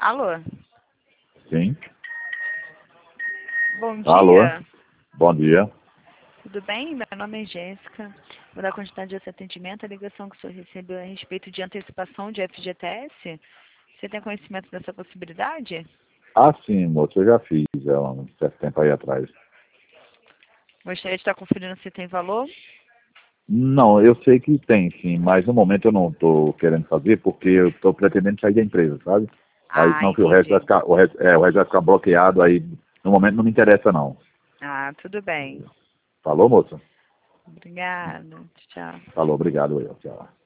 Alô? Sim. Bom dia. Alô? Bom dia. Tudo bem? Meu nome é Jéssica. Vou dar continuidade desse atendimento. A ligação que o senhor recebeu é a respeito de antecipação de FGTS. Você tem conhecimento dessa possibilidade? Ah, sim, moço, eu já fiz há um certo tempo aí atrás. Gostaria de estar conferindo se tem valor? Não, eu sei que tem, sim, mas no momento eu não estou querendo fazer porque eu estou pretendendo sair da empresa, sabe? Aí Ah, senão que o resto vai entendi. ficar, o resto vai ficar bloqueado aí. No momento não me interessa, não. Ah, tudo bem. Falou, moço? Obrigada. Tchau. Falou, obrigado, eu. Tchau.